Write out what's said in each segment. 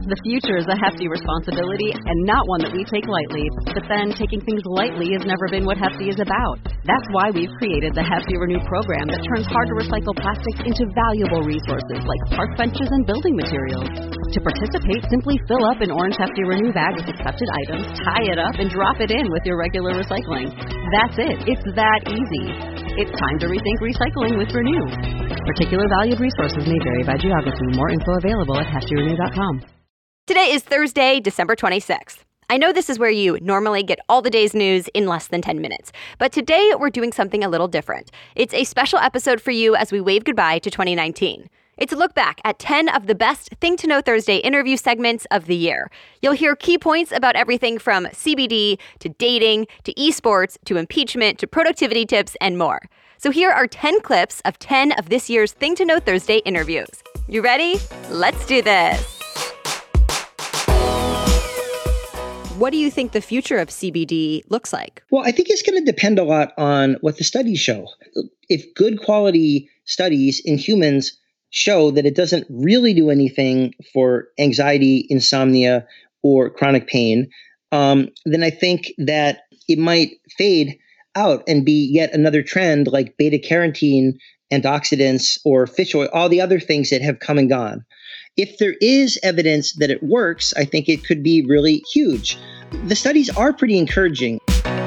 The future is a hefty responsibility and not one that we take lightly. But then taking things lightly has never been what Hefty is about. That's why we've created the Hefty Renew program that turns hard-to-recycle plastics into valuable resources like park benches and building materials. To participate, simply fill up an orange Hefty Renew bag with accepted items, tie it up, and drop it in with your regular recycling. That's it. It's that easy. It's time to rethink recycling with Renew. Particular valued resources may vary by geography. More info available at heftyrenew.com. Today is Thursday, December 26th. I know this is where you normally get all the day's news in less than 10 minutes, but today we're doing something a little different. It's a special episode for you as we wave goodbye to 2019. It's a look back at 10 of the best Thing to Know Thursday interview segments of the year. You'll hear key points about everything from CBD to dating to esports to impeachment to productivity tips and more. So here are 10 clips of 10 of this year's Thing to Know Thursday interviews. You ready? Let's do this. What do you think the future of CBD looks like? Well, I think it's going to depend a lot on what the studies show. If good quality studies in humans show that it doesn't really do anything for anxiety, insomnia, or chronic pain, then I think that it might fade out and be yet another trend like beta-carotene, antioxidants, or fish oil, all the other things that have come and gone. If there is evidence that it works, I think it could be really huge. The studies are pretty encouraging.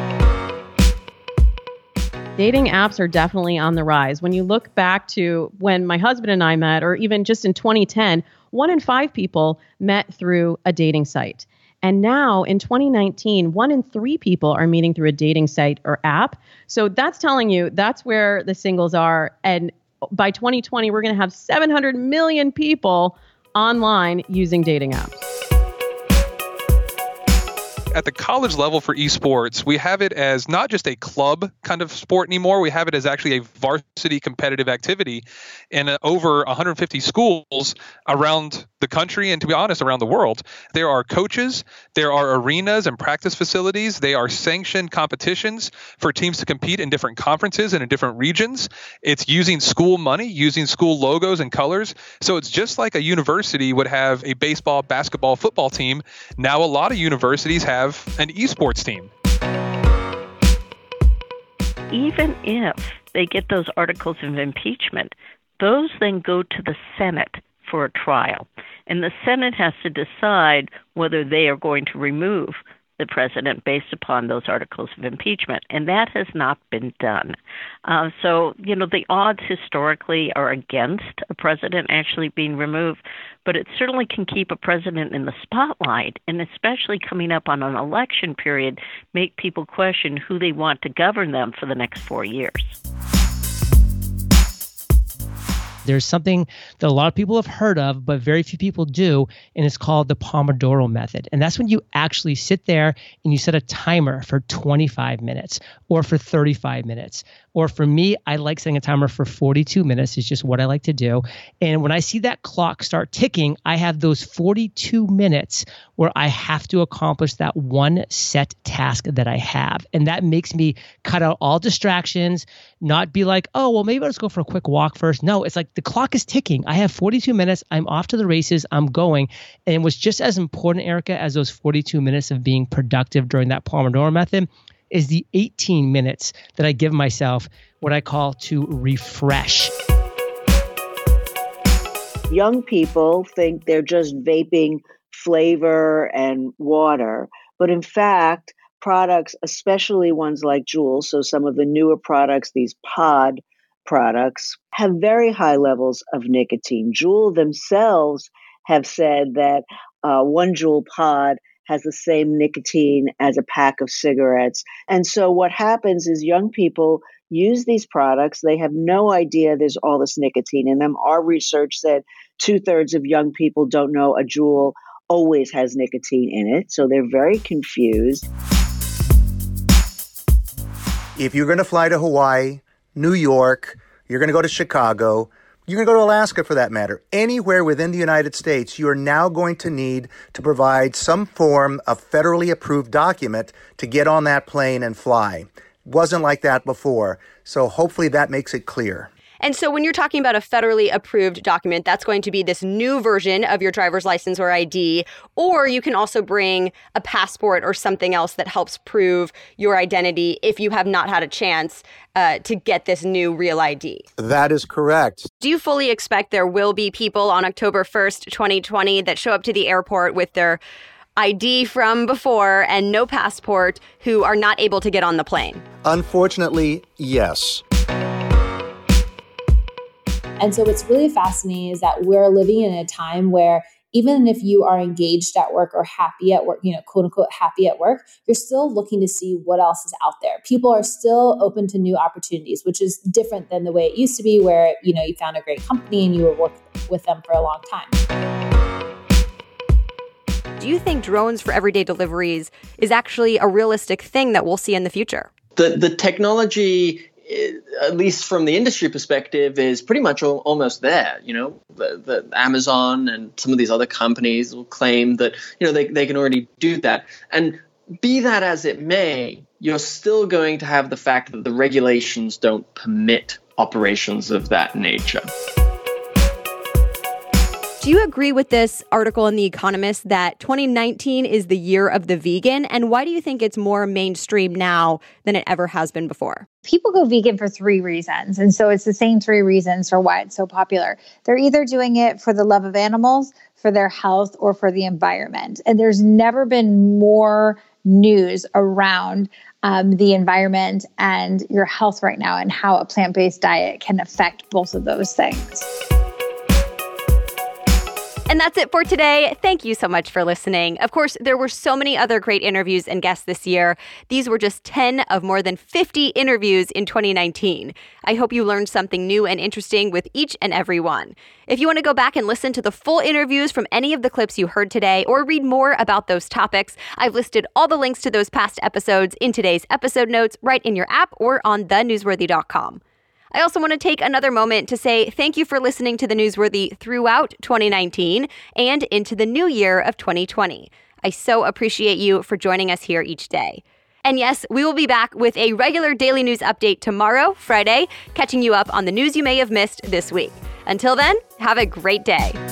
Dating apps are definitely on the rise. When you look back to when my husband and I met, or even just in 2010, 1 in 5 people met through a dating site. And now in 2019, 1 in 3 people are meeting through a dating site or app. So that's telling you that's where the singles are. And by 2020, we're going to have 700 million people online using dating apps. At the college level for esports, we have it as not just a club kind of sport anymore. We have it as actually a varsity competitive activity in over 150 schools around the country and, to be honest, around the world. There are coaches, there are arenas and practice facilities. They are sanctioned competitions for teams to compete in different conferences and in different regions. It's using school money, using school logos and colors. So it's just like a university would have a baseball, basketball, football team. Now a lot of universities have an esports team. Even if they get those articles of impeachment, those then go to the Senate for a trial. And the Senate has to decide whether they are going to remove the president based upon those articles of impeachment. And that has not been done. So, the odds historically are against a president actually being removed, but it certainly can keep a president in the spotlight, and especially coming up on an election period, make people question who they want to govern them for the next 4 years. There's something that a lot of people have heard of, but very few people do, and it's called the Pomodoro method. And that's when you actually sit there and you set a timer for 25 minutes or for 35 minutes. Or for me, I like setting a timer for 42 minutes. It's just what I like to do. And when I see that clock start ticking, I have those 42 minutes where I have to accomplish that one set task that I have. And that makes me cut out all distractions, not be like, oh, well, maybe I'll just go for a quick walk first. No, it's like the clock is ticking. I have 42 minutes. I'm off to the races. I'm going. And it was just as important, Erica, as those 42 minutes of being productive during that Pomodoro method is the 18 minutes that I give myself, what I call to refresh. Young people think they're just vaping flavor and water, but in fact, products, especially ones like Juul, so some of the newer products, these pod products, have very high levels of nicotine. Juul themselves have said that 1 Juul pod has the same nicotine as a pack of cigarettes. And so what happens is young people use these products. They have no idea there's all this nicotine in them. Our research said 2/3 of young people don't know a Juul always has nicotine in it. So they're very confused. If you're going to fly to Hawaii, New York, you're going to go to Chicago, you're going to go to Alaska for that matter, anywhere within the United States, you are now going to need to provide some form of federally approved document to get on that plane and fly. It wasn't like that before. So hopefully that makes it clear. And so when you're talking about a federally approved document, that's going to be this new version of your driver's license or ID, or you can also bring a passport or something else that helps prove your identity if you have not had a chance to get this new real ID. That is correct. Do you fully expect there will be people on October 1st, 2020 that show up to the airport with their ID from before and no passport who are not able to get on the plane? Unfortunately, yes. And so what's really fascinating is that we're living in a time where even if you are engaged at work or happy at work, quote unquote, happy at work, you're still looking to see what else is out there. People are still open to new opportunities, which is different than the way it used to be where, you found a great company and you were working with them for a long time. Do you think drones for everyday deliveries is actually a realistic thing that we'll see in the future? The technology, at least from the industry perspective, is pretty much almost there. The Amazon and some of these other companies will claim that, they can already do that. And be that as it may, you're still going to have the fact that the regulations don't permit operations of that nature. Do you agree with this article in The Economist that 2019 is the year of the vegan? And why do you think it's more mainstream now than it ever has been before? People go vegan for 3 reasons. And so it's the same 3 reasons for why it's so popular. They're either doing it for the love of animals, for their health, or for the environment. And there's never been more news around the environment and your health right now and how a plant-based diet can affect both of those things. And that's it for today. Thank you so much for listening. Of course, there were so many other great interviews and guests this year. These were just 10 of more than 50 interviews in 2019. I hope you learned something new and interesting with each and every one. If you want to go back and listen to the full interviews from any of the clips you heard today or read more about those topics, I've listed all the links to those past episodes in today's episode notes right in your app or on thenewsworthy.com. I also want to take another moment to say thank you for listening to The Newsworthy throughout 2019 and into the new year of 2020. I so appreciate you for joining us here each day. And yes, we will be back with a regular daily news update tomorrow, Friday, catching you up on the news you may have missed this week. Until then, have a great day.